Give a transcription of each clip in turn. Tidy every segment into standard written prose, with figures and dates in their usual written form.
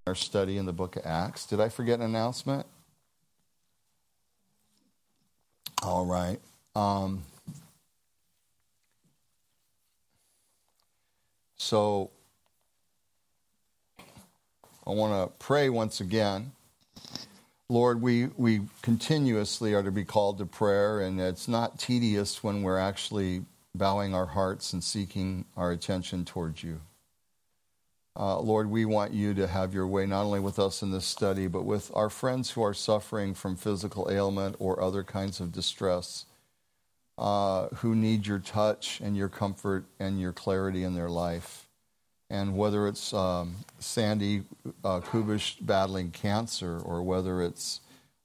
our study in the book of Acts. Did I forget an announcement? All right. So I want to pray once again. Lord, we continuously are to be called to prayer, and it's not tedious when we're actually bowing our hearts and seeking our attention towards you. Lord, we want you to have your way not only with us in this study, but with our friends who are suffering from physical ailment or other kinds of distress, who need your touch and your comfort and your clarity in their life. And whether it's Sandy Kubish battling cancer, or whether it's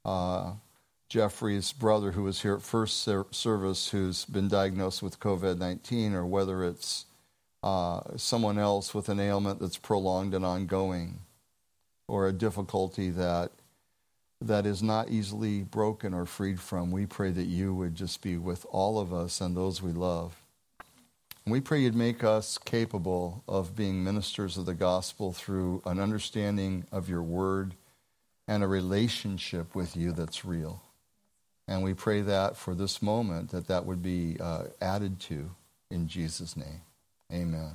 Jeffrey's brother who was here at first service who's been diagnosed with COVID-19, or whether it's someone else with an ailment that's prolonged and ongoing, or a difficulty that is not easily broken or freed from, we pray that you would just be with all of us and those we love. And we pray you'd make us capable of being ministers of the gospel through an understanding of your word and a relationship with you that's real. And we pray that for this moment, that would be added to in Jesus' name. Amen.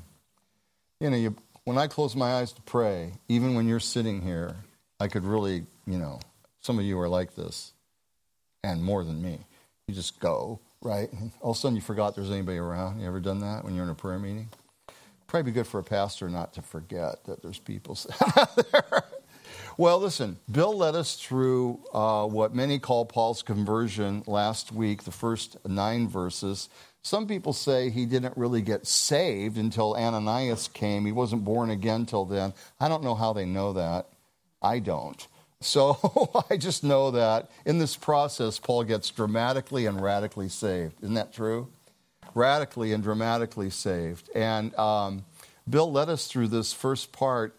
When I close my eyes to pray, even when you're sitting here, I could really, some of you are like this, and more than me. You just go, right? All of a sudden you forgot there's anybody around. You ever done that when you're in a prayer meeting? Probably be good for a pastor not to forget that there's people out there. Well, listen, Bill led us through what many call Paul's conversion last week, the first 9 verses. Some people say he didn't really get saved until Ananias came. He wasn't born again till then. I don't know how they know that. I don't. So I just know that in this process, Paul gets dramatically and radically saved. Isn't that true? Radically and dramatically saved. And Bill led us through this first part.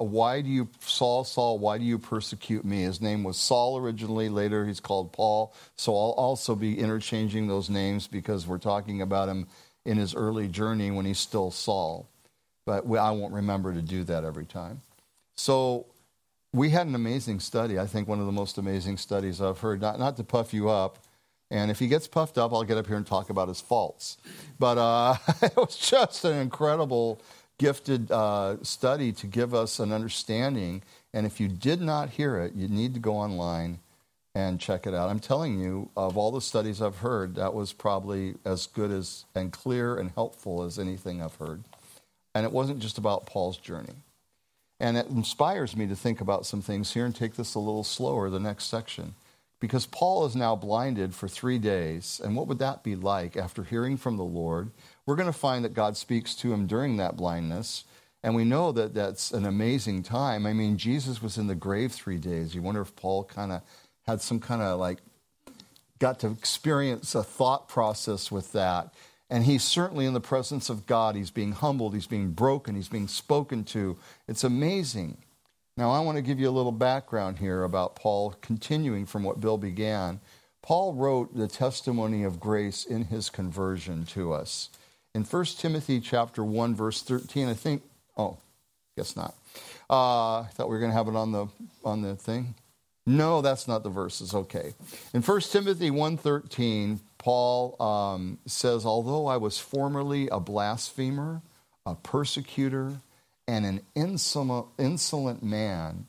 Saul, why do you persecute me? His name was Saul originally. Later he's called Paul. So I'll also be interchanging those names because we're talking about him in his early journey when he's still Saul. But I won't remember to do that every time. So we had an amazing study. I think one of the most amazing studies I've heard. Not to puff you up. And if he gets puffed up, I'll get up here and talk about his faults. But it was just an incredible gifted study to give us an understanding. And if you did not hear it, you need to go online and check it out. I'm telling you, of all the studies I've heard, that was probably as good as and clear and helpful as anything I've heard. And it wasn't just about Paul's journey. And it inspires me to think about some things here and take this a little slower, the next section. Because Paul is now blinded for 3 days. And what would that be like after hearing from the Lord? We're going to find that God speaks to him during that blindness. And we know that that's an amazing time. I mean, Jesus was in the grave 3 days. You wonder if Paul kind of had some kind of got to experience a thought process with that. And he's certainly in the presence of God. He's being humbled. He's being broken. He's being spoken to. It's amazing. Now, I want to give you a little background here about Paul, continuing from what Bill began. Paul wrote the testimony of grace in his conversion to us. In 1 Timothy chapter 1, verse 13, guess not. I thought we were going to have it on the thing. No, that's not the verses. Okay. In 1 Timothy 1:13, Paul says, although I was formerly a blasphemer, a persecutor, and an insolent man,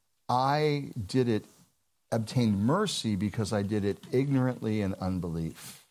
I obtained mercy because I did it ignorantly in unbelief.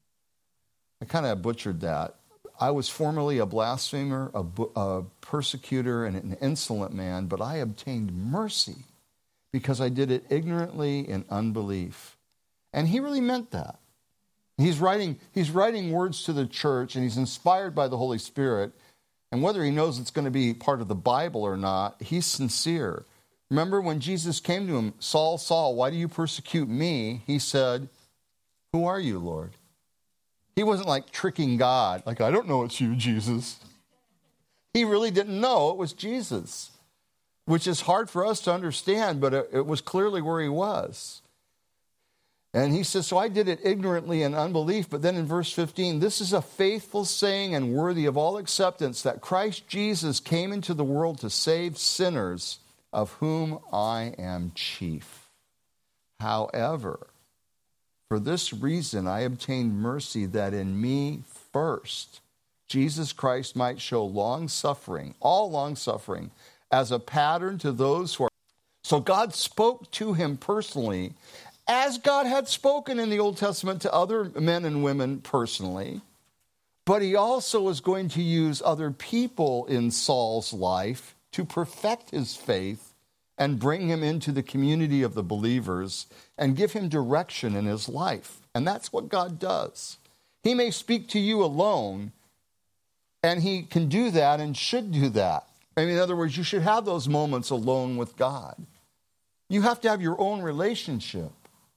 I kind of butchered that. I was formerly a blasphemer, a persecutor, and an insolent man, but I obtained mercy because I did it ignorantly in unbelief. And he really meant that. He's writing words to the church, and he's inspired by the Holy Spirit. And whether he knows it's going to be part of the Bible or not, he's sincere. Remember when Jesus came to him, Saul, Saul, why do you persecute me? He said, who are you, Lord? He wasn't like tricking God, like, I don't know it's you, Jesus. He really didn't know it was Jesus, which is hard for us to understand, but it was clearly where he was. And he says, so I did it ignorantly in unbelief. But then in verse 15, this is a faithful saying and worthy of all acceptance that Christ Jesus came into the world to save sinners, of whom I am chief. However, for this reason I obtained mercy, that in me first Jesus Christ might show long-suffering, all long-suffering, as a pattern to those who are. So God spoke to him personally, as God had spoken in the Old Testament to other men and women personally. But he also was going to use other people in Saul's life to perfect his faith and bring him into the community of the believers and give him direction in his life. And that's what God does. He may speak to you alone, and he can do that and should do that. I mean, in other words, you should have those moments alone with God. You have to have your own relationship.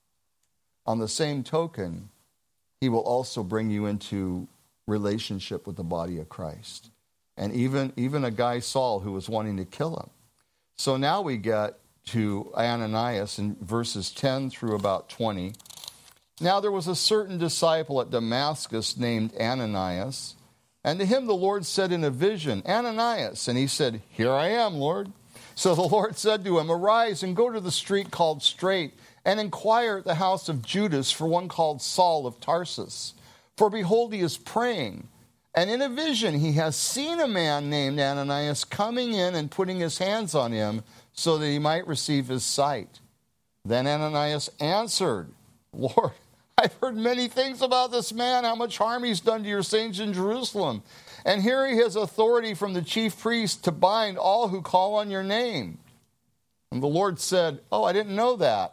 On the same token, he will also bring you into relationship with the body of Christ. And even a guy, Saul, who was wanting to kill him. So now we get to Ananias in verses 10 through about 20. Now there was a certain disciple at Damascus named Ananias, and to him the Lord said in a vision, Ananias, and he said, Here I am, Lord. So the Lord said to him, Arise and go to the street called Straight, and inquire at the house of Judas for one called Saul of Tarsus. For behold, he is praying, and in a vision he has seen a man named Ananias coming in and putting his hands on him so that he might receive his sight. Then Ananias answered, Lord, I've heard many things about this man, how much harm he's done to your saints in Jerusalem. And here he has authority from the chief priest to bind all who call on your name. And the Lord said, Oh, I didn't know that.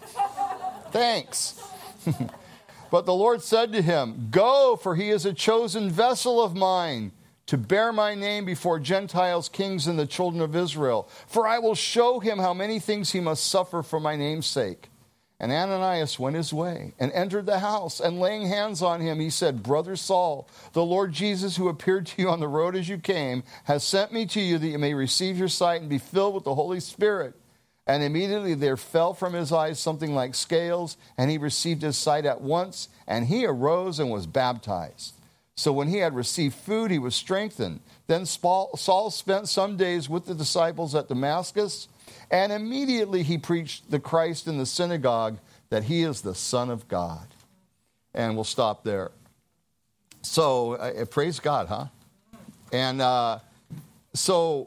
Thanks. But the Lord said to him, Go, for he is a chosen vessel of mine to bear my name before Gentiles, kings, and the children of Israel. For I will show him how many things he must suffer for my name's sake. And Ananias went his way and entered the house, and laying hands on him, he said, Brother Saul, the Lord Jesus, who appeared to you on the road as you came, has sent me to you that you may receive your sight and be filled with the Holy Spirit. And immediately there fell from his eyes something like scales, and he received his sight at once, and he arose and was baptized. So when he had received food, he was strengthened. Then Saul spent some days with the disciples at Damascus, and immediately he preached the Christ in the synagogue, that he is the Son of God. And we'll stop there. So, praise God, huh? And so,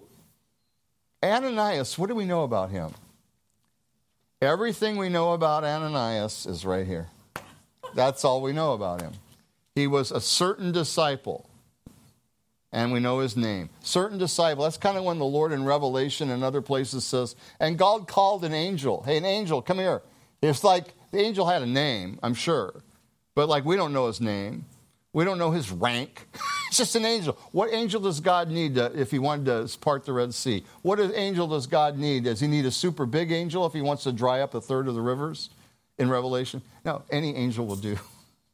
Ananias, what do we know about him? Everything we know about Ananias is right here. That's all we know about him. He was a certain disciple, and we know his name. Certain disciple. That's kind of when the Lord in Revelation and other places says, and God called an angel. Hey, an angel, come here. It's like the angel had a name, I'm sure. But like we don't know his name. We don't know his rank. It's just an angel. What angel does God need if he wanted to part the Red Sea? What angel does God need? Does he need a super big angel if he wants to dry up a third of the rivers in Revelation? No, any angel will do.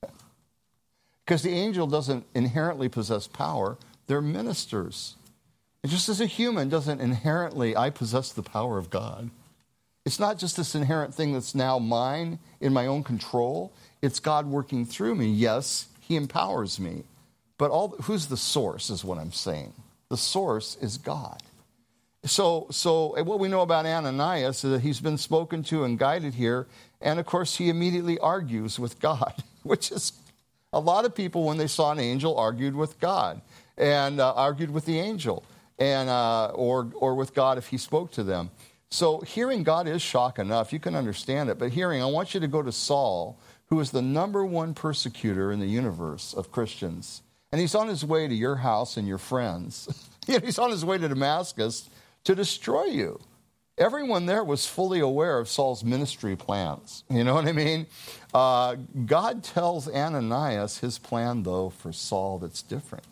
Because the angel doesn't inherently possess power. They're ministers. And just as a human doesn't inherently, I possess the power of God. It's not just this inherent thing that's now mine in my own control. It's God working through me. Yes, he empowers me. But who's the source is what I'm saying. The source is God. So what we know about Ananias is that he's been spoken to and guided here. And, of course, he immediately argues with God, which is a lot of people, when they saw an angel, argued with God and argued with the angel and or with God if he spoke to them. So hearing God is shock enough. You can understand it. But I want you to go to Saul, who is the number one persecutor in the universe of Christians. And he's on his way to your house and your friends. He's on his way to Damascus to destroy you. Everyone there was fully aware of Saul's ministry plans. You know what I mean? God tells Ananias his plan, though, for Saul that's different.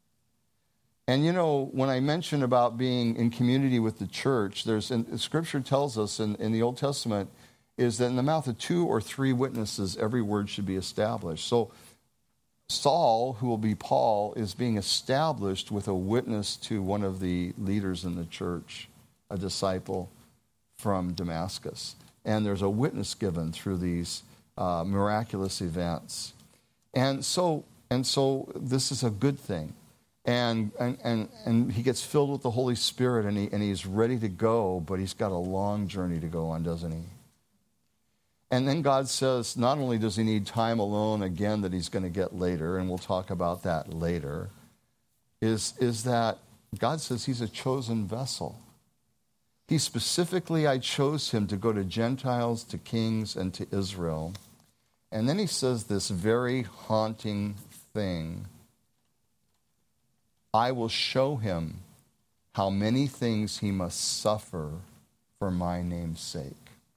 And, you know, when I mention about being in community with the church, Scripture tells us in the Old Testament is that in the mouth of 2 or 3 witnesses, every word should be established. So Saul, who will be Paul, is being established with a witness to one of the leaders in the church, a disciple from Damascus. And there's a witness given through these miraculous events. And so this is a good thing. And he gets filled with the Holy Spirit, and he's ready to go, but he's got a long journey to go on, doesn't he? And then God says not only does he need time alone again that he's going to get later, and we'll talk about that later, is that God says he's a chosen vessel. He specifically, I chose him to go to Gentiles, to kings, and to Israel. And then he says this very haunting thing. I will show him how many things he must suffer for my name's sake.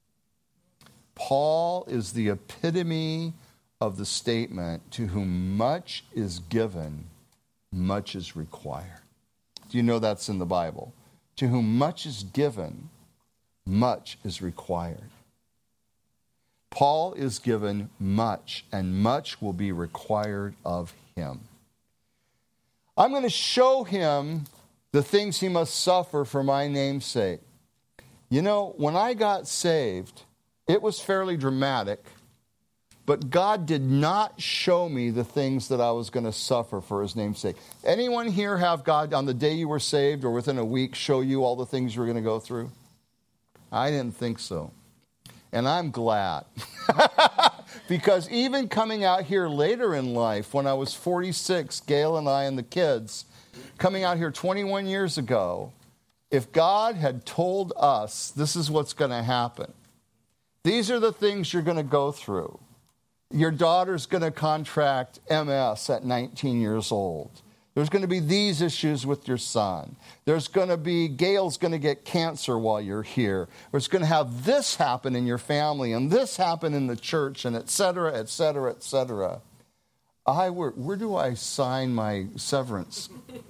Paul is the epitome of the statement, to whom much is given, much is required. Do you know that's in the Bible? To whom much is given, much is required. Paul is given much, and much will be required of him. I'm going to show him the things he must suffer for my name's sake. You know, when I got saved, it was fairly dramatic, but God did not show me the things that I was going to suffer for his name's sake. Anyone here have God, on the day you were saved or within a week, show you all the things you were going to go through? I didn't think so. And I'm glad. Because even coming out here later in life, when I was 46, Gail and I and the kids, coming out here 21 years ago, if God had told us this is what's going to happen, these are the things you're going to go through. Your daughter's going to contract MS at 19 years old. There's going to be these issues with your son. There's going to be, Gail's going to get cancer while you're here. There's going to have this happen in your family and this happen in the church and et cetera, et cetera, et cetera. Where do I sign my severance?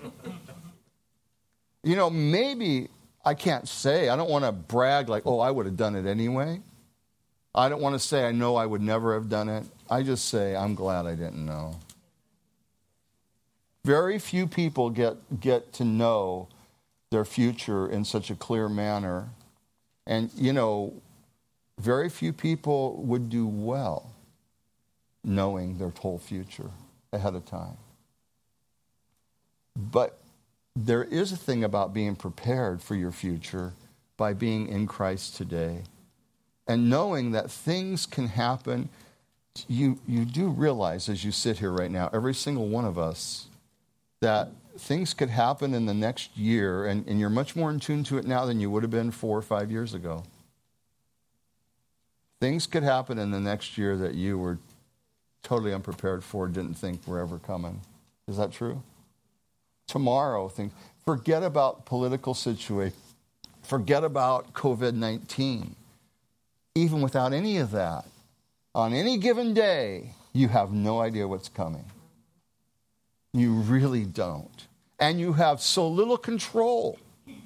You know, maybe, I can't say, I don't want to brag like, oh, I would have done it anyway. I don't want to say I know I would never have done it. I just say I'm glad I didn't know. Very few people get to know their future in such a clear manner. And, you know, very few people would do well knowing their whole future ahead of time. But there is a thing about being prepared for your future by being in Christ today. And knowing that things can happen, you do realize as you sit here right now, every single one of us, that things could happen in the next year, and you're much more in tune to it now than you would have been 4 or 5 years ago. Things could happen in the next year that you were totally unprepared for, didn't think were ever coming. Is that true? Tomorrow, forget about political situation. Forget about COVID-19. Even without any of that, on any given day, you have no idea what's coming. You really don't. And you have so little control.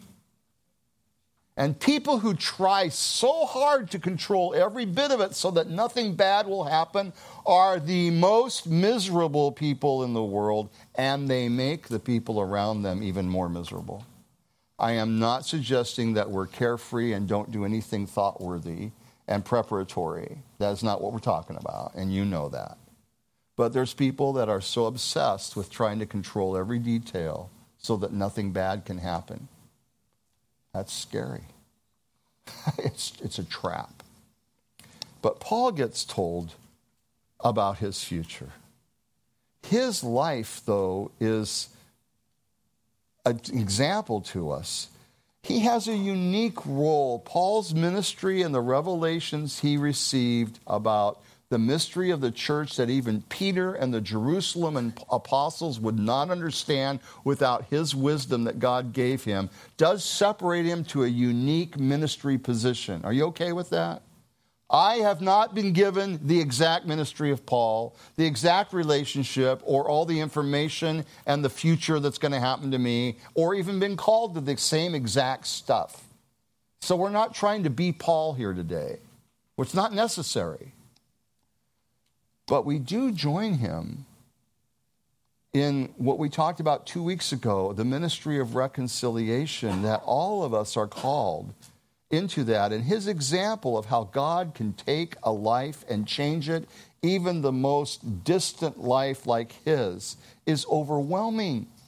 And people who try so hard to control every bit of it so that nothing bad will happen are the most miserable people in the world, and they make the people around them even more miserable. I am not suggesting that we're carefree and don't do anything thought-worthy and preparatory. That's not what we're talking about, and you know that. But there's people that are so obsessed with trying to control every detail so that nothing bad can happen. That's scary. It's a trap. But Paul gets told about his future. His life, though, is an example to us. He has a unique role. Paul's ministry and the revelations he received about the mystery of the church that even Peter and the Jerusalem and apostles would not understand without his wisdom that God gave him, does separate him to a unique ministry position. Are you okay with that? I have not been given the exact ministry of Paul, the exact relationship, or all the information and the future that's going to happen to me, or even been called to the same exact stuff. So we're not trying to be Paul here today. It's not necessary. But we do join him in what we talked about 2 weeks ago, the ministry of reconciliation, that all of us are called into that. And his example of how God can take a life and change it, even the most distant life like his, is overwhelming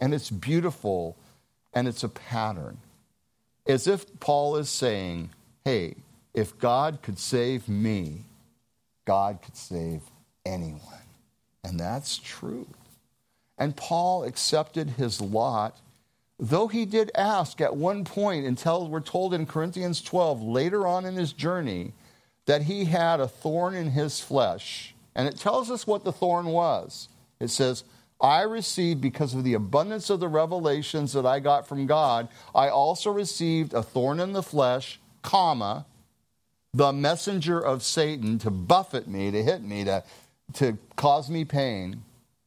and it's beautiful, and it's a pattern. As if Paul is saying, hey, if God could save me, God could save anyone. And that's true. And Paul accepted his lot, though he did ask at one point, until we're told in Corinthians 12, later on in his journey, that he had a thorn in his flesh. And it tells us what the thorn was. It says, I received, because of the abundance of the revelations that I got from God, I also received a thorn in the flesh, comma, the messenger of Satan to buffet me, to hit me, to cause me pain,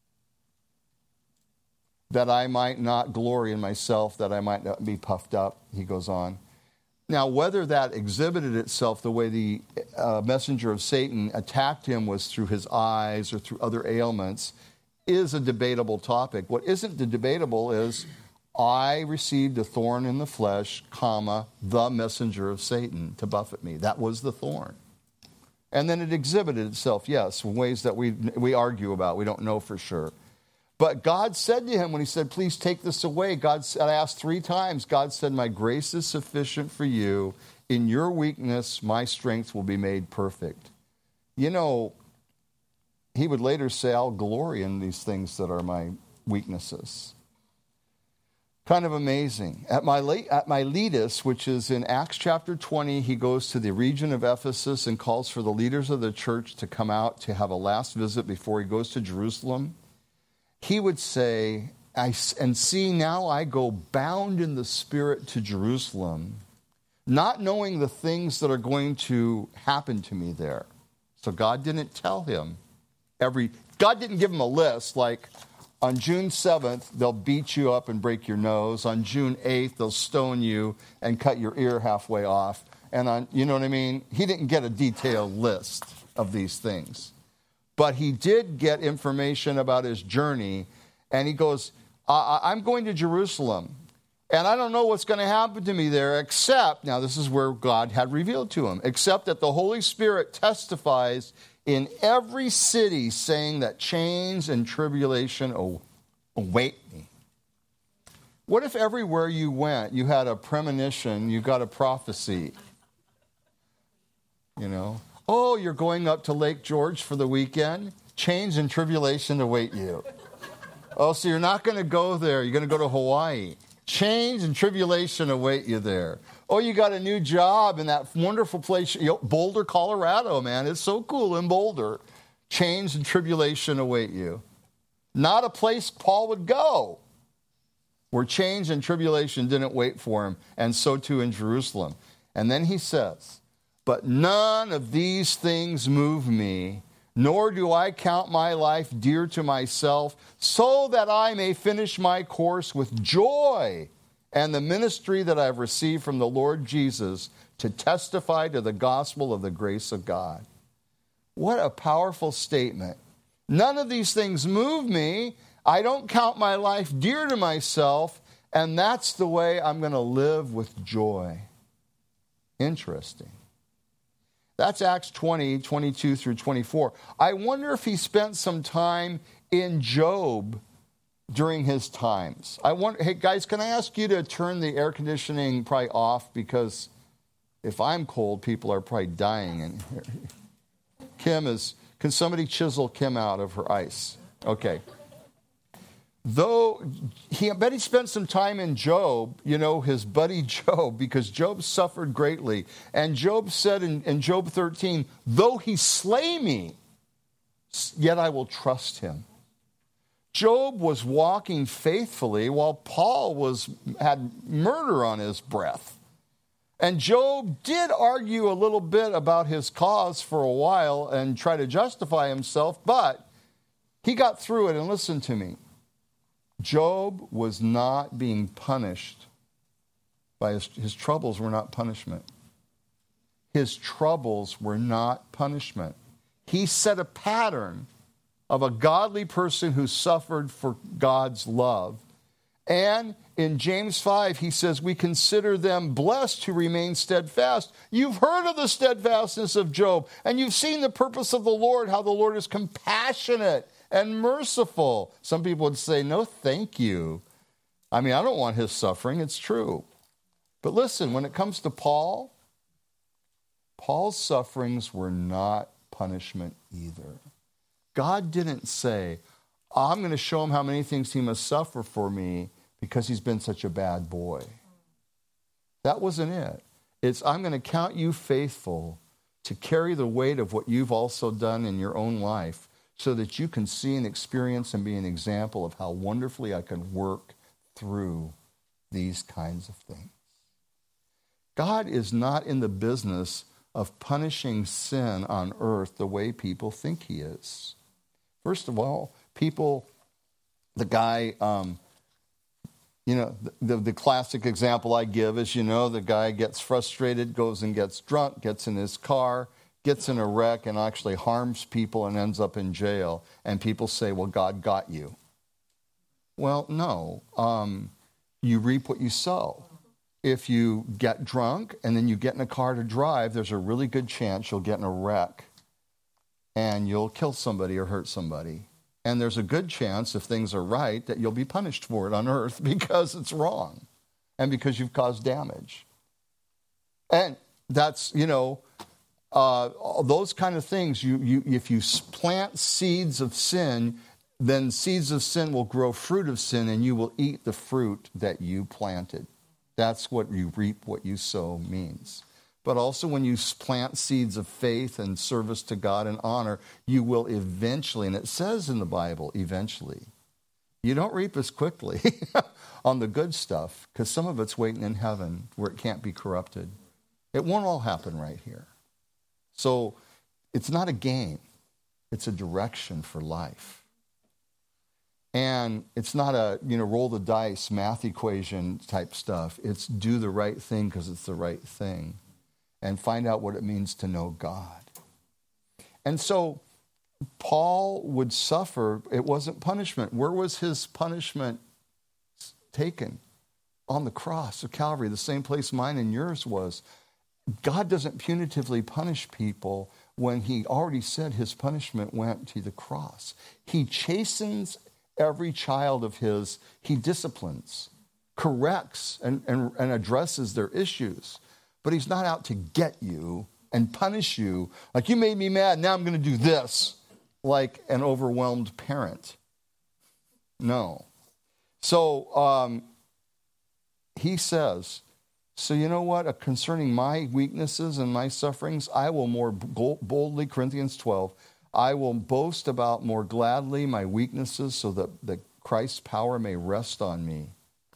that I might not glory in myself, that I might not be puffed up, he goes on. Now, whether that exhibited itself the way the messenger of Satan attacked him was through his eyes or through other ailments is a debatable topic. What isn't debatable is I received a thorn in the flesh, comma, the messenger of Satan to buffet me. That was the thorn. And then it exhibited itself, yes, in ways that we argue about. We don't know for sure. But God said to him when he said, please take this away, I asked 3 times, God said, my grace is sufficient for you. In your weakness, my strength will be made perfect. You know, he would later say, I'll glory in these things that are my weaknesses. Kind of amazing. At Miletus, which is in Acts chapter 20, he goes to the region of Ephesus and calls for the leaders of the church to come out to have a last visit before he goes to Jerusalem. He would say, and see, now I go bound in the Spirit to Jerusalem, not knowing the things that are going to happen to me there. So God didn't tell him God didn't give him a list like, on June 7th, they'll beat you up and break your nose. On June 8th, they'll stone you and cut your ear halfway off. And you know what I mean? He didn't get a detailed list of these things. But he did get information about his journey. And he goes, I'm going to Jerusalem. And I don't know what's going to happen to me there, except, now this is where God had revealed to him, except that the Holy Spirit testifies in every city, saying that chains and tribulation await me. What if everywhere you went, you had a premonition, you got a prophecy? You know, oh, you're going up to Lake George for the weekend? Chains and tribulation await you. Oh, so you're not going to go there. You're going to go to Hawaii. Chains and tribulation await you there. Oh, you got a new job in that wonderful place, Boulder, Colorado, man. It's so cool in Boulder. Chains and tribulation await you. Not a place Paul would go where change and tribulation didn't wait for him, and so too in Jerusalem. And then he says, but none of these things move me, nor do I count my life dear to myself, so that I may finish my course with joy and the ministry that I have received from the Lord Jesus to testify to the gospel of the grace of God. What a powerful statement. None of these things move me. I don't count my life dear to myself, and that's the way I'm going to live with joy. Interesting. That's Acts 20, 22 through 24. I wonder if he spent some time in Job during his times. I wonder, hey guys, can I ask you to turn the air conditioning probably off, because if I'm cold, people are probably dying in here. Can somebody chisel Kim out of her ice? Okay. Though, I bet he spent some time in Job, his buddy Job, because Job suffered greatly. And Job said in Job 13, though he slay me, yet I will trust him. Job was walking faithfully while Paul had murder on his breath. And Job did argue a little bit about his cause for a while and try to justify himself, but he got through it. And listen to me. Job was not being punished by his troubles were not punishment. His troubles were not punishment. He set a pattern of a godly person who suffered for God's love. And in James 5, he says, we consider them blessed who remain steadfast. You've heard of the steadfastness of Job, and you've seen the purpose of the Lord, how the Lord is compassionate and merciful. Some people would say, no, thank you. I mean, I don't want his suffering. It's true. But listen, when it comes to Paul's sufferings were not punishment either. God didn't say, I'm going to show him how many things he must suffer for me because he's been such a bad boy. That wasn't it. It's, I'm going to count you faithful to carry the weight of what you've also done in your own life so that you can see and experience and be an example of how wonderfully I can work through these kinds of things. God is not in the business of punishing sin on earth the way people think he is. First of all, the guy, the classic example I give is, the guy gets frustrated, goes and gets drunk, gets in his car, gets in a wreck, and actually harms people and ends up in jail. And people say, well, God got you. Well, no. You reap what you sow. If you get drunk and then you get in a car to drive, there's a really good chance you'll get in a wreck and you'll kill somebody or hurt somebody. And there's a good chance, if things are right, that you'll be punished for it on earth because it's wrong and because you've caused damage. And that's, those kind of things, if you plant seeds of sin, then seeds of sin will grow fruit of sin and you will eat the fruit that you planted. That's what you reap, what you sow means. But also when you plant seeds of faith and service to God and honor, you will eventually, and it says in the Bible, eventually. You don't reap as quickly on the good stuff because some of it's waiting in heaven where it can't be corrupted. It won't all happen right here. So it's not a game. It's a direction for life. And it's not a, roll the dice, math equation type stuff. It's do the right thing because it's the right thing. And find out what it means to know God. And so Paul would suffer. It wasn't punishment. Where was his punishment taken? On the cross of Calvary, the same place mine and yours was. God doesn't punitively punish people when he already said his punishment went to the cross. He chastens every child of his. He disciplines, corrects, and addresses their issues. But he's not out to get you and punish you. Like, you made me mad, now I'm going to do this. Like an overwhelmed parent. No. So he says, so you know what? Concerning my weaknesses and my sufferings, I will more boldly, Corinthians 12, I will boast about more gladly my weaknesses so that Christ's power may rest on me.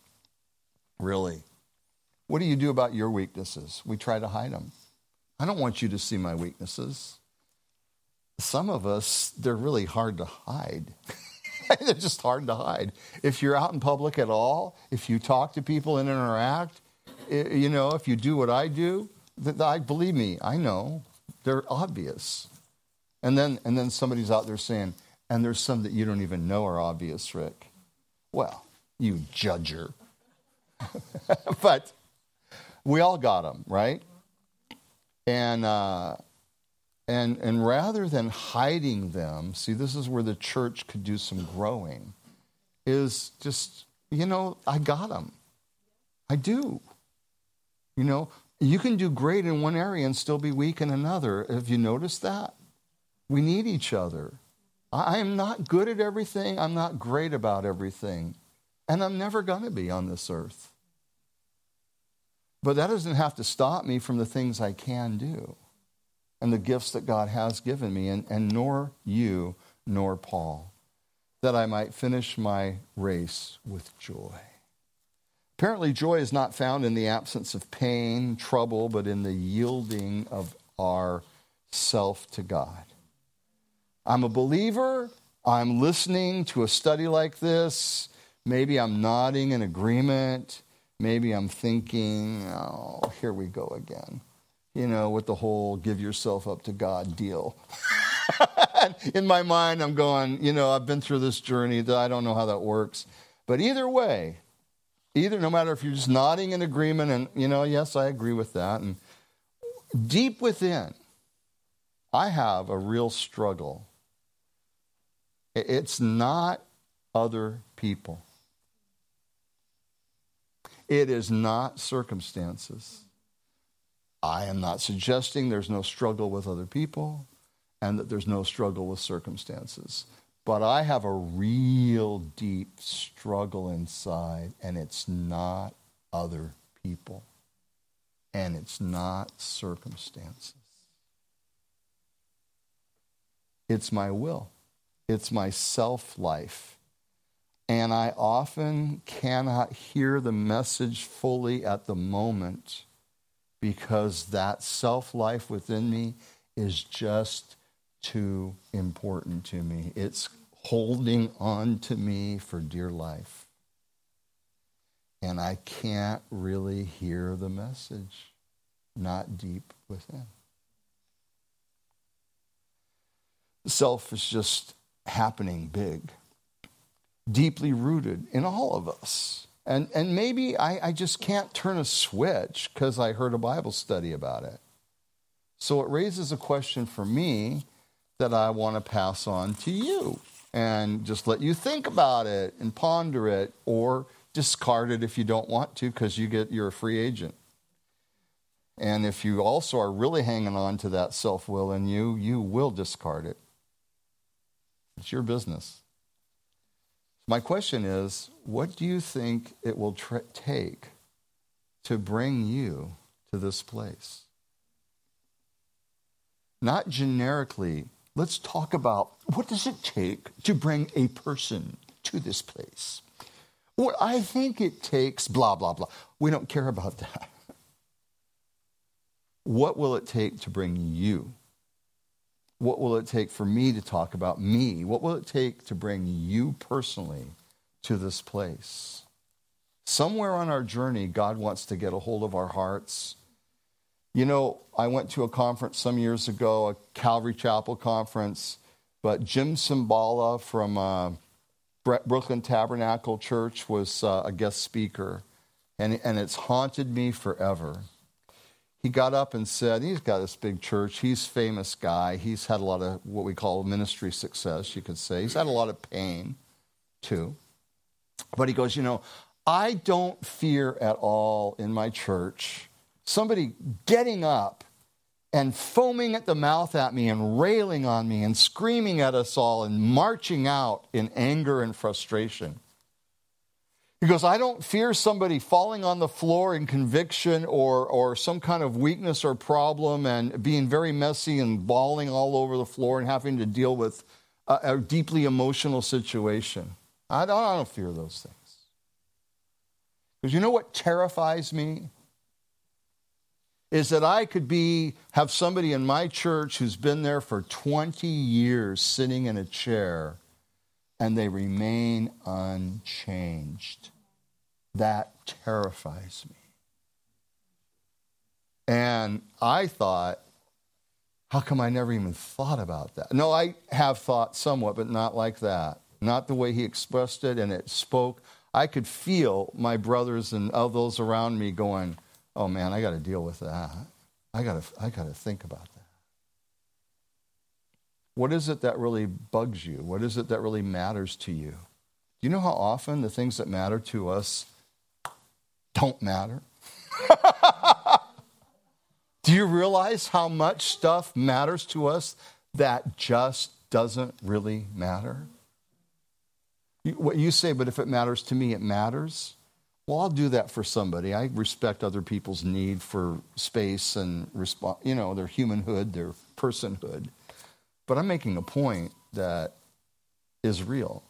Really. What do you do about your weaknesses? We try to hide them. I don't want you to see my weaknesses. Some of us, they're really hard to hide. They're just hard to hide. If you're out in public at all, if you talk to people and interact, if you do what I do, believe me, I know. They're obvious. And then somebody's out there saying, and there's some that you don't even know are obvious, Rick. Well, you judger. But we all got them, right? And rather than hiding them, see, this is where the church could do some growing, is just, I got them. I do. You can do great in one area and still be weak in another. Have you noticed that? We need each other. I am not good at everything. I'm not great about everything. And I'm never going to be on this earth. But that doesn't have to stop me from the things I can do and the gifts that God has given me, and nor you, nor Paul, that I might finish my race with joy. Apparently, joy is not found in the absence of pain, trouble, but in the yielding of our self to God. I'm a believer. I'm listening to a study like this. Maybe I'm nodding in agreement. Maybe I'm thinking, oh, here we go again. With the whole give yourself up to God deal. In my mind, I'm going, I've been through this journey. I don't know how that works. But either way, no matter if you're just nodding in agreement and, yes, I agree with that. And deep within, I have a real struggle. It's not other people. It is not circumstances. I am not suggesting there's no struggle with other people and that there's no struggle with circumstances. But I have a real deep struggle inside, and it's not other people. And it's not circumstances. It's my will. It's my self-life. And I often cannot hear the message fully at the moment because that self-life within me is just too important to me. It's holding on to me for dear life. And I can't really hear the message, not deep within. Self is just happening big, deeply rooted in all of us. And maybe I just can't turn a switch because I heard a Bible study about it. So it raises a question for me that I want to pass on to you and just let you think about it and ponder it, or discard it if you don't want to because you're a free agent. And if you also are really hanging on to that self-will in you, you will discard it. It's your business. My question is, what do you think it will take to bring you to this place? Not generically. Let's talk about what does it take to bring a person to this place? What I think it takes, blah, blah, blah. We don't care about that. What will it take to bring you? What will it take for me to talk about me? What will it take to bring you personally to this place? Somewhere on our journey, God wants to get a hold of our hearts. You know, I went to a conference some years ago, a Calvary Chapel conference, but Jim Cymbala from Brooklyn Tabernacle Church was a guest speaker, and it's haunted me forever. He got up and said, he's got this big church, he's a famous guy, he's had a lot of what we call ministry success, you could say. He's had a lot of pain, too. But he goes, I don't fear at all in my church somebody getting up and foaming at the mouth at me and railing on me and screaming at us all and marching out in anger and frustration. He goes, I don't fear somebody falling on the floor in conviction or some kind of weakness or problem and being very messy and bawling all over the floor and having to deal with a deeply emotional situation. I don't fear those things. Because you know what terrifies me? Is that I could have somebody in my church who's been there for 20 years sitting in a chair and they remain unchanged. That terrifies me. And I thought, how come I never even thought about that? No, I have thought somewhat, but not like that. Not the way he expressed it, and it spoke. I could feel my brothers and all those around me going, oh man, I got to deal with that. I got to think about that. What is it that really bugs you? What is it that really matters to you? Do you know how often the things that matter to us don't matter? Do you realize how much stuff matters to us that just doesn't really matter? What you say, but if it matters to me, it matters. Well, I'll do that for somebody. I respect other people's need for space and their humanhood, their personhood. But I'm making a point that is real.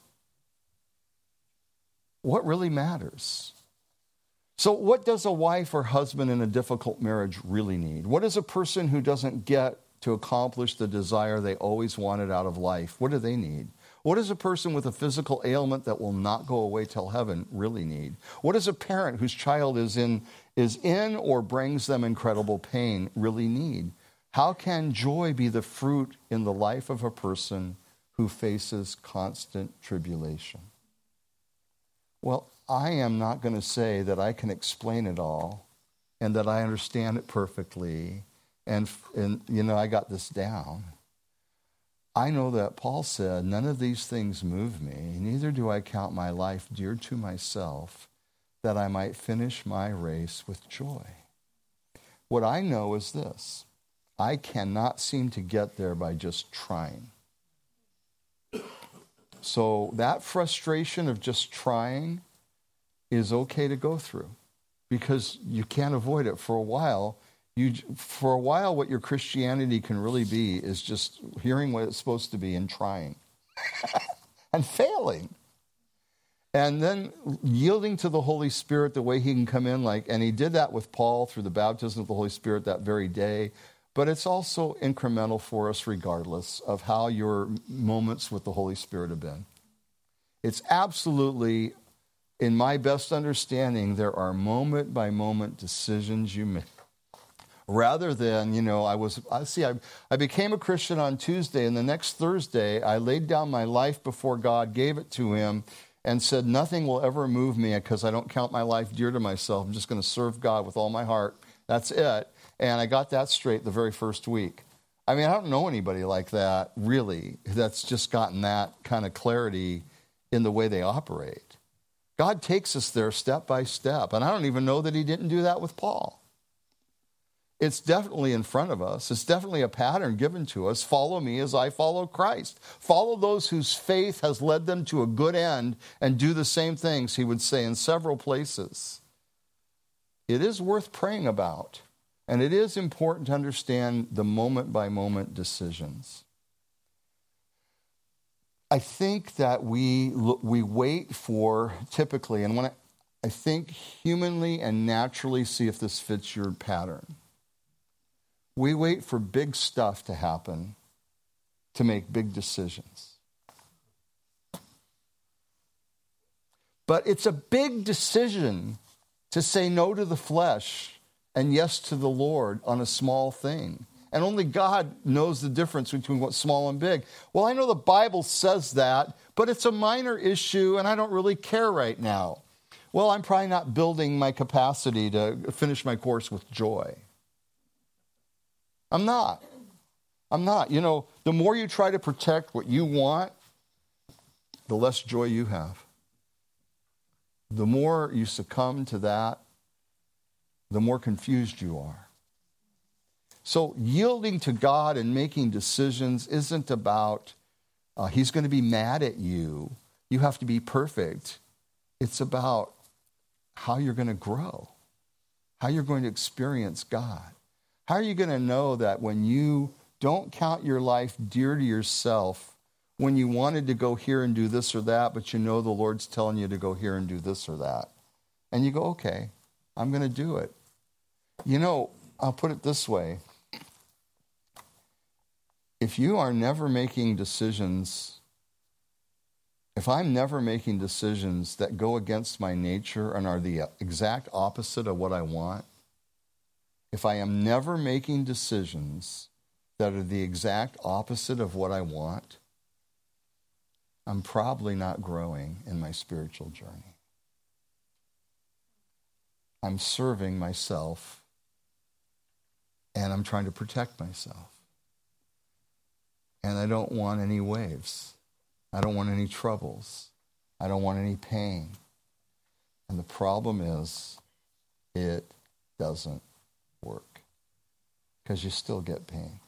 What really matters? So what does a wife or husband in a difficult marriage really need? What does a person who doesn't get to accomplish the desire they always wanted out of life, what do they need? What does a person with a physical ailment that will not go away till heaven really need? What does a parent whose child is in or brings them incredible pain really need? How can joy be the fruit in the life of a person who faces constant tribulation? Well, I am not going to say that I can explain it all and that I understand it perfectly and I got this down. I know that Paul said, none of these things move me, neither do I count my life dear to myself, that I might finish my race with joy. What I know is this: I cannot seem to get there by just trying. So that frustration of just trying is okay to go through, because you can't avoid it for a while. What your Christianity can really be is just hearing what it's supposed to be and trying and failing. And then yielding to the Holy Spirit the way he can come in, and he did that with Paul through the baptism of the Holy Spirit that very day. But it's also incremental for us regardless of how your moments with the Holy Spirit have been. It's absolutely, in my best understanding, there are moment-by-moment decisions you make. Rather than, I became a Christian on Tuesday, and the next Thursday I laid down my life before God, gave it to him, and said, nothing will ever move me because I don't count my life dear to myself. I'm just going to serve God with all my heart. That's it. And I got that straight the very first week. I mean, I don't know anybody like that, really, that's just gotten that kind of clarity in the way they operate. God takes us there step by step. And I don't even know that he didn't do that with Paul. It's definitely in front of us. It's definitely a pattern given to us. Follow me as I follow Christ. Follow those whose faith has led them to a good end and do the same things, he would say in several places. It is worth praying about. And it is important to understand the moment-by-moment decisions. I think that we wait for, typically, and when I think humanly and naturally, see if this fits your pattern. We wait for big stuff to happen to make big decisions. But it's a big decision to say no to the flesh and yes to the Lord on a small thing. And only God knows the difference between what's small and big. Well, I know the Bible says that, but it's a minor issue and I don't really care right now. Well, I'm probably not building my capacity to finish my course with joy. I'm not. The more you try to protect what you want, the less joy you have. The more you succumb to that, the more confused you are. So yielding to God and making decisions isn't about he's going to be mad at you. You have to be perfect. It's about how you're going to grow, how you're going to experience God. How are you going to know that when you don't count your life dear to yourself, when you wanted to go here and do this or that, but you know the Lord's telling you to go here and do this or that? And you go, okay, I'm going to do it. I'll put it this way. If you are never making decisions, if I'm never making decisions that go against my nature and are the exact opposite of what I want, if I am never making decisions that are the exact opposite of what I want, I'm probably not growing in my spiritual journey. I'm serving myself, and I'm trying to protect myself. And I don't want any waves. I don't want any troubles. I don't want any pain. And the problem is, it doesn't work, because you still get pain.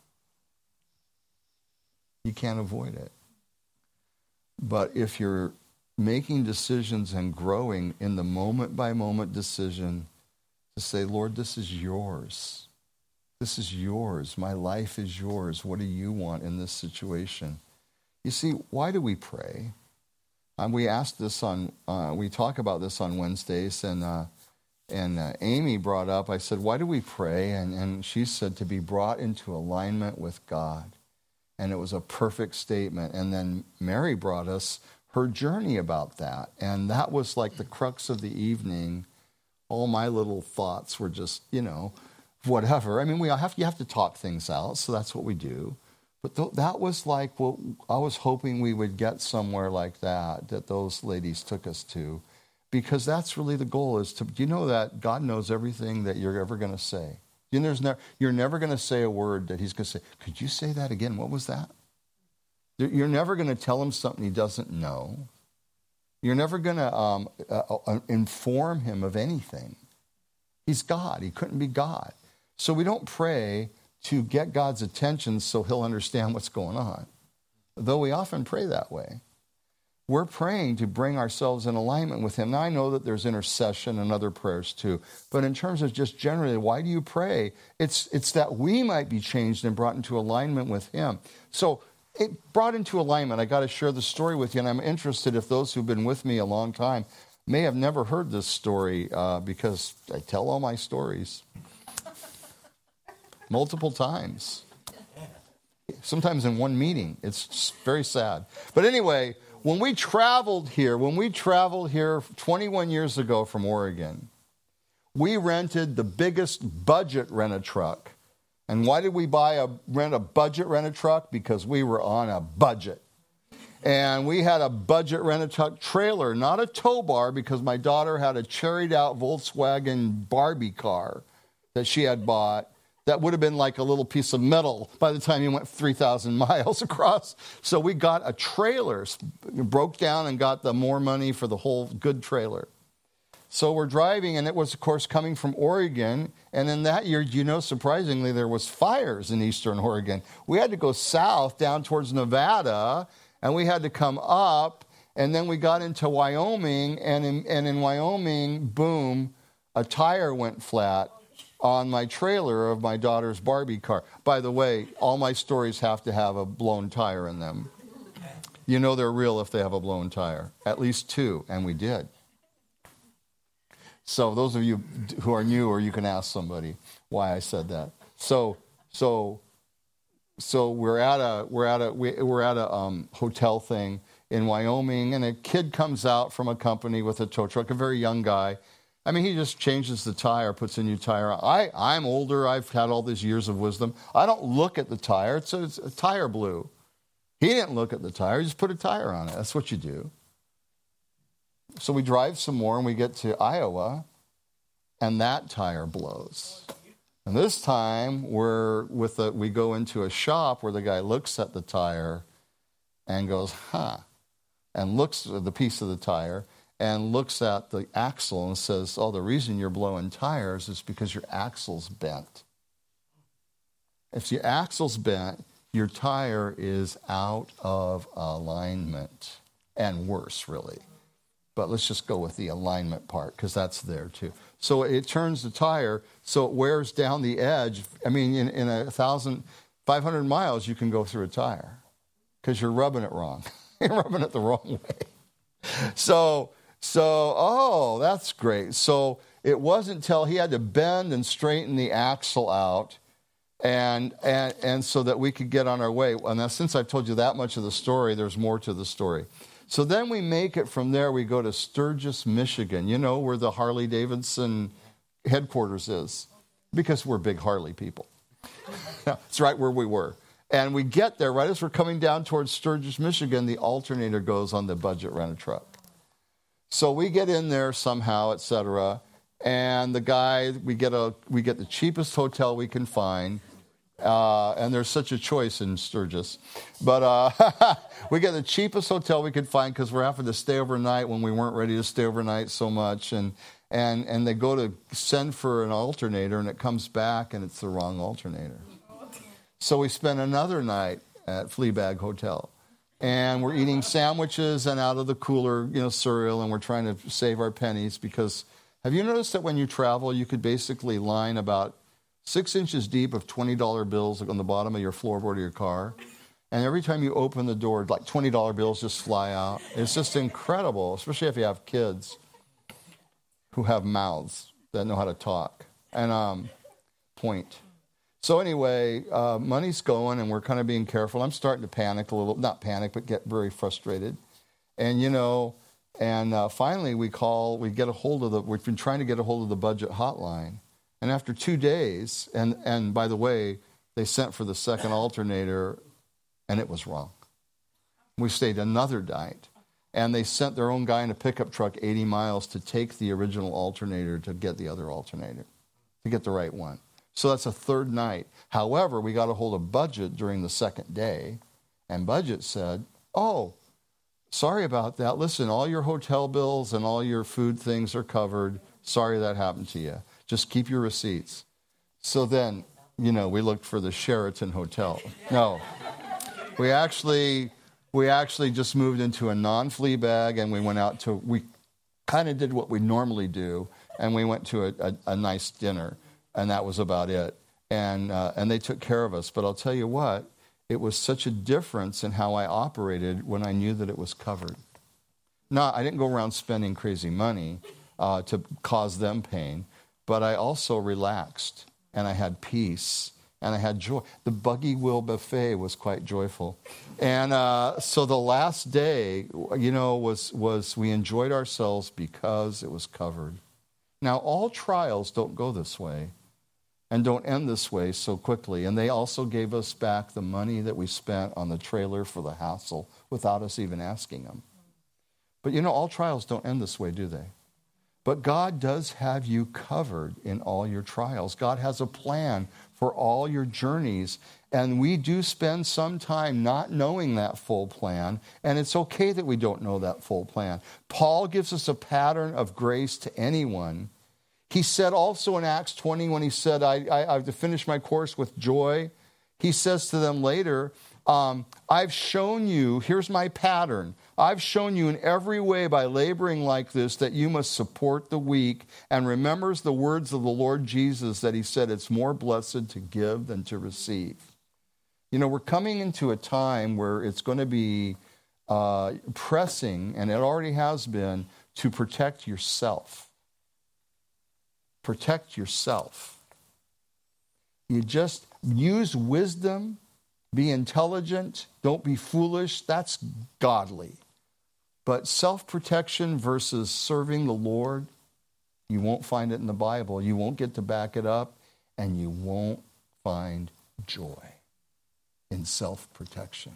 You can't avoid it. But if you're making decisions and growing in the moment-by-moment decision to say, Lord, this is yours. This is yours. My life is yours. What do you want in this situation? You see, why do we pray? We ask this we talk about this on Wednesdays, and Amy brought up, I said, why do we pray? And she said, to be brought into alignment with God. And it was a perfect statement. And then Mary brought us her journey about that. And that was like the crux of the evening. All my little thoughts were just, whatever. I mean, you have to talk things out, so that's what we do. But that was like, I was hoping we would get somewhere like that those ladies took us to. Because that's really the goal, is do you know that God knows everything that you're ever going to say? You're never going to say a word that he's going to say, could you say that again? What was that? You're never going to tell him something he doesn't know. You're never going to inform him of anything. He's God. He couldn't be God. So we don't pray to get God's attention so he'll understand what's going on, though we often pray that way. We're praying to bring ourselves in alignment with him. Now, I know that there's intercession and other prayers too, but in terms of just generally, why do you pray? It's that we might be changed and brought into alignment with him. So it brought into alignment. I got to share the story with you, and I'm interested if those who've been with me a long time may have never heard this story because I tell all my stories multiple times, sometimes in one meeting. It's very sad. But anyway, when we traveled here 21 years ago from Oregon, we rented the biggest budget rent-a-truck. And why did we rent a budget rent-a-truck? Because we were on a budget. And we had a budget rent-a-truck trailer, not a tow bar, because my daughter had a cherried-out Volkswagen Barbie car that she had bought. That would have been like a little piece of metal by the time you went 3,000 miles across. So we got a trailer, broke down and got the more money for the whole good trailer. So we're driving, and it was, of course, coming from Oregon. And in that year, surprisingly, there was fires in eastern Oregon. We had to go south down towards Nevada, and we had to come up. And then we got into Wyoming, and in Wyoming, boom, a tire went flat on my trailer of my daughter's Barbie car. By the way, all my stories have to have a blown tire in them. You know they're real if they have a blown tire. At least 2, and we did. So those of you who are new, or you can ask somebody why I said that. So we're at a hotel thing in Wyoming, and a kid comes out from a company with a tow truck, a very young guy. I mean, he just changes the tire, puts a new tire on. I'm older. I've had all these years of wisdom. I don't look at the tire. It's a tire blew. He didn't look at the tire. He just put a tire on it. That's what you do. So we drive some more, and we get to Iowa, and that tire blows. And this time, we go into a shop where the guy looks at the tire and goes, and looks at the piece of the tire and looks at the axle and says, the reason you're blowing tires is because your axle's bent. If your axle's bent, your tire is out of alignment, and worse, really. But let's just go with the alignment part, because that's there too. So it turns the tire, so it wears down the edge. I mean, in 500 miles, you can go through a tire, because you're rubbing it wrong. You're rubbing it the wrong way. So, that's great. So it wasn't until he had to bend and straighten the axle out, and so that we could get on our way. And now, since I've told you that much of the story, there's more to the story. So then we make it from there. We go to Sturgis, Michigan, where the Harley Davidson headquarters is, because we're big Harley people. It's right where we were. And we get there, right as we're coming down towards Sturgis, Michigan, the alternator goes on the budget rent-a-truck. So we get in there somehow, etc. And the guy, we get the cheapest hotel we can find. And there's such a choice in Sturgis. But we get the cheapest hotel we could find, because we're having to stay overnight when we weren't ready to stay overnight so much. And they go to send for an alternator, and it comes back, and it's the wrong alternator. So we spent another night at Fleabag Hotel. And we're eating sandwiches and out of the cooler, cereal, and we're trying to save our pennies, because have you noticed that when you travel, you could basically line about 6 inches deep of $20 bills on the bottom of your floorboard of your car. And every time you open the door, like $20 bills just fly out. It's just incredible, especially if you have kids who have mouths that know how to talk and point. So anyway, money's going, and we're kind of being careful. I'm starting to panic a little, not panic, but get very frustrated. And, finally we've been trying to get a hold of the budget hotline. And after 2 days, and by the way, they sent for the second alternator, and it was wrong. We stayed another night, and they sent their own guy in a pickup truck 80 miles to take the original alternator to get the other alternator, to get the right one. So that's a third night. However, we got a hold of Budget during the second day, and Budget said, sorry about that. Listen, all your hotel bills and all your food things are covered. Sorry that happened to you. Just keep your receipts. So then, we looked for the Sheraton Hotel. No. We actually just moved into a non-flea bag, and we kind of did what we normally do, and we went to a nice dinner, and that was about it. And they took care of us. But I'll tell you what, it was such a difference in how I operated when I knew that it was covered. Now, I didn't go around spending crazy money to cause them pain, but I also relaxed, and I had peace, and I had joy. The buggy wheel buffet was quite joyful. And so the last day, was we enjoyed ourselves because it was covered. Now, all trials don't go this way and don't end this way so quickly. And they also gave us back the money that we spent on the trailer for the hassle without us even asking them. But all trials don't end this way, do they? But God does have you covered in all your trials. God has a plan for all your journeys. And we do spend some time not knowing that full plan. And it's okay that we don't know that full plan. Paul gives us a pattern of grace to anyone. He said also in Acts 20, when he said, I have to finish my course with joy, he says to them later, I've shown you, here's my pattern. I've shown you in every way by laboring like this that you must support the weak, and remembers the words of the Lord Jesus that he said, it's more blessed to give than to receive. We're coming into a time where it's going to be pressing, and it already has been, to protect yourself. Protect yourself. You just use wisdom, be intelligent, don't be foolish. That's godly. But self-protection versus serving the Lord, you won't find it in the Bible. You won't get to back it up, and you won't find joy in self-protection.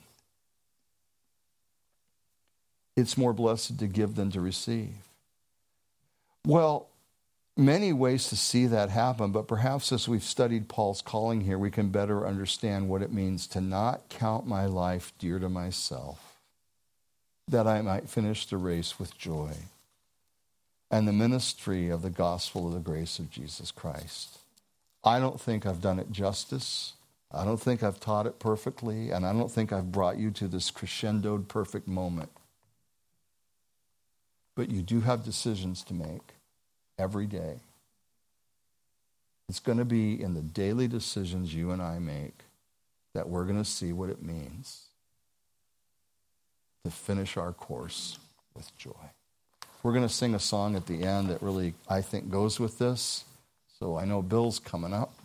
It's more blessed to give than to receive. Well, many ways to see that happen, but perhaps as we've studied Paul's calling here, we can better understand what it means to not count my life dear to myself, that I might finish the race with joy and the ministry of the gospel of the grace of Jesus Christ. I don't think I've done it justice. I don't think I've taught it perfectly, and I don't think I've brought you to this crescendoed perfect moment. But you do have decisions to make every day. It's going to be in the daily decisions you and I make that we're going to see what it means to finish our course with joy. We're going to sing a song at the end that really, I think, goes with this. So I know Bill's coming up.